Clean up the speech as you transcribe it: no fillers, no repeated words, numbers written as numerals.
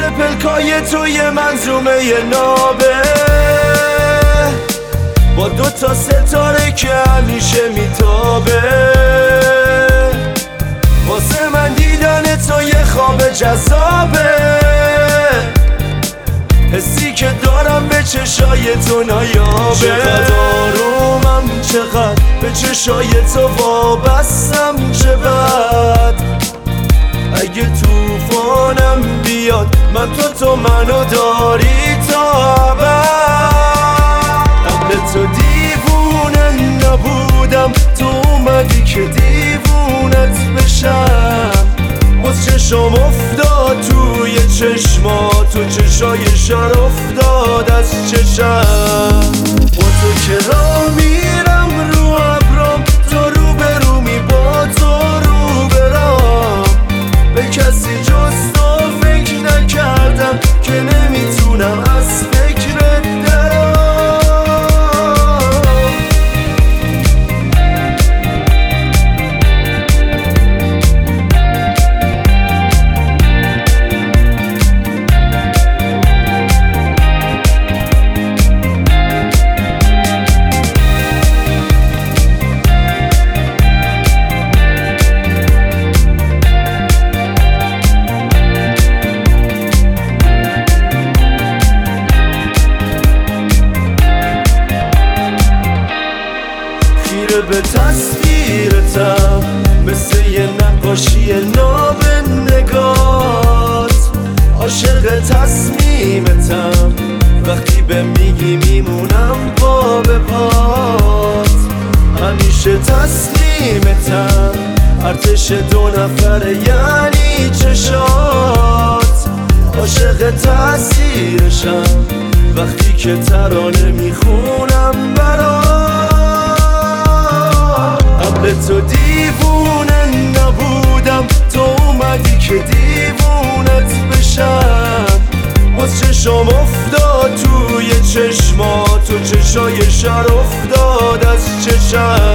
پلکای توی منظومه نابه با 2 تا ستاره که همیشه میتابه. واسه من دیدن تو یه خواب جذابه، حسی که دارم به چشای تو نایابه. چقدر آرومم، چقدر به چشای تو وابستم، چه بد اگه توفانم بیاد من تو منو داری تا ابد. قبل تو دیوونه نبودم، تو اومدی که دیوونت بشم. باز چشم افتاد توی چشمات، تو چشای شر افتاد از چشم. با تو که راه میرم رو ابرام، تو رو به رومی با تو رو برام. به کسی جز تو فکر نکردم که نمیتونم از فکرت درام. به تصویرتم مثل یه نقاشی ناب نگات، عاشق تصمیمتم وقتی به میگی میمونم پا به پات. همیشه تسلیمتم، ارتش 2 نفره یعنی چشات. عاشق تأثیرشم وقتی که ترانه میخونم برات. قبل تو دیوونه نبودم، تو اومدی که دیوونت بشم. باز چشم افتاد توی چشمات، تو چشای شر افتاد از چشم.